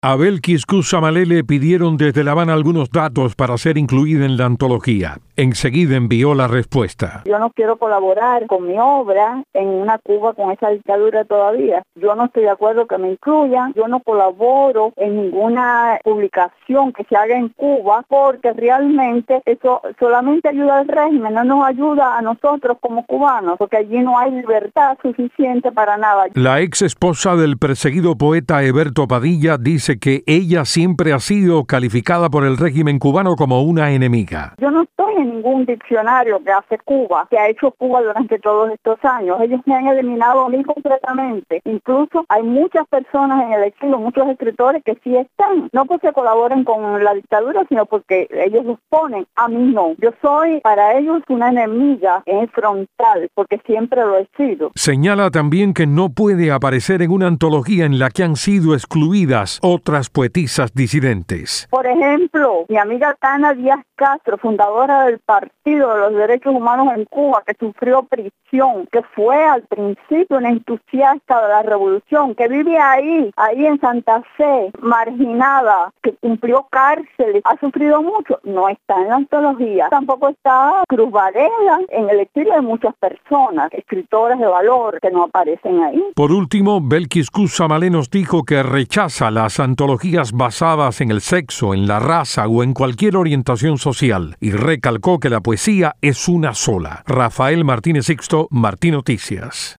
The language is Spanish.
A Belkis Cusammalé le pidieron desde La Habana algunos datos para ser incluida en la antología. Enseguida envió la respuesta. Yo no quiero colaborar con mi obra en una Cuba con esa dictadura todavía. Yo no estoy de acuerdo que me incluyan. Yo no colaboro en ninguna publicación que se haga en Cuba porque realmente eso solamente ayuda al régimen, no nos ayuda a nosotros como cubanos, porque allí no hay libertad suficiente para nada. La ex esposa del perseguido poeta Heberto Padilla dice que ella siempre ha sido calificada por el régimen cubano como una enemiga. Yo no estoy en ningún diccionario que hace Cuba, que ha hecho Cuba durante todos estos años. Ellos me han eliminado a mí completamente. Incluso hay muchas personas en el exilio, muchos escritores que sí están, no porque colaboren con la dictadura, sino porque ellos los ponen. A mí no. Yo soy para ellos una enemiga en frontal, porque siempre lo he sido. Señala también que no puede aparecer en una antología en la que han sido excluidas otras poetisas disidentes. Por ejemplo, mi amiga Tana Díaz Castro, fundadora del Partido de los Derechos Humanos en Cuba, que sufrió prisión, que fue al principio una entusiasta de la revolución, que vive ahí en Santa Fe, marginada, que cumplió cárcel, ha sufrido mucho, no está en la antología. Tampoco está Cruz Varela, en el exilio de muchas personas, escritoras de valor, que no aparecen ahí. Por último, Belkis Cusammalé nos dijo que rechaza las antologías basadas en el sexo, en la raza o en cualquier orientación social, y recalcó que la poesía es una sola. Rafael Martínez Sixto, Martí Noticias.